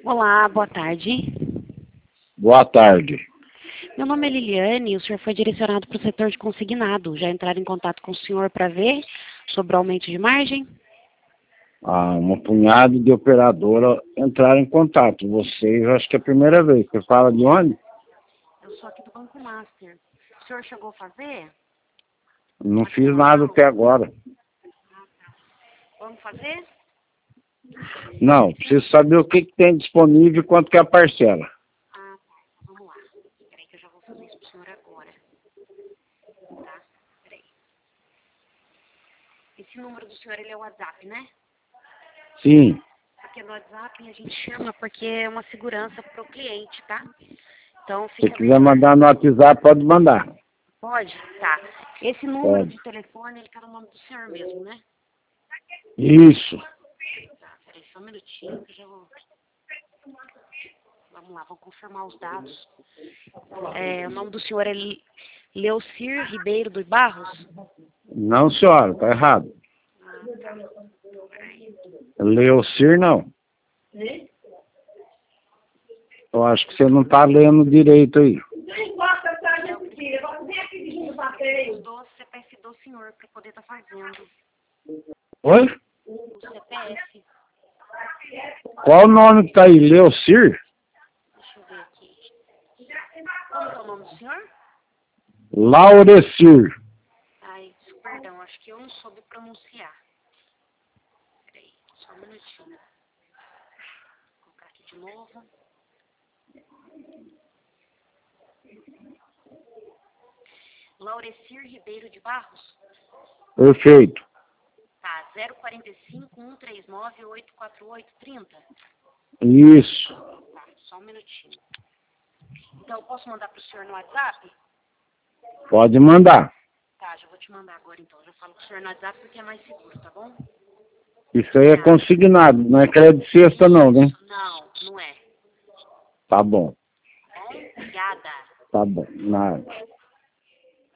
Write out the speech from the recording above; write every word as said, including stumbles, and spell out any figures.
Olá, boa tarde. Boa tarde. Meu nome é Liliane e o senhor foi direcionado para o setor de consignado. Já entraram em contato com o senhor para ver sobre o aumento de margem? Ah, uma punhada de operadora entraram em contato. Vocês, acho que é a primeira vez. Você fala de onde? Eu sou aqui do Banco Master. O senhor chegou a fazer? Não fiz nada até agora. Vamos fazer? Não, preciso saber o que, que tem disponível e quanto que é a parcela. Ah, tá. Vamos lá. Peraí que eu já vou fazer isso para o senhor agora. Tá? Peraí. Esse número do senhor, ele é o WhatsApp, né? Sim. Porque no WhatsApp a gente chama porque é uma segurança para o cliente, tá? Então, Se fica quiser melhor. mandar no WhatsApp, pode mandar. Pode? Tá. Esse número Pode. de telefone, ele tá no nome do senhor mesmo, né? Isso. Tá, peraí, só um minutinho que eu já vou... Vamos lá, vamos confirmar os dados. É, o nome do senhor é Leocir Ribeiro dos Barros? Não, senhora, tá errado. Ah, tá. Peraí. Leocir, não. Eu acho que você não tá lendo direito aí. Do C P F do senhor para poder estar fazendo. Oi? O C P F. Qual o nome que tá aí? Leocir? Deixa eu ver aqui. Como que é o nome do senhor? Laurecir. Ai, perdão, acho que eu não soube pronunciar. Peraí, só um minutinho. Vou colocar aqui de novo. Laurecir Ribeiro de Barros? Perfeito. Tá, zero quarenta e cinco, um três nove, oito quatro oito, trinta. Isso. Tá, só um minutinho. Então, eu posso mandar pro senhor no WhatsApp? Pode mandar. Tá, já vou te mandar agora então. Já falo pro senhor no WhatsApp porque é mais seguro, tá bom? Isso aí é consignado, não é crédito sexta não, né? Não, não é. Tá bom. Tá bom? Obrigada. Tá bom. Nada.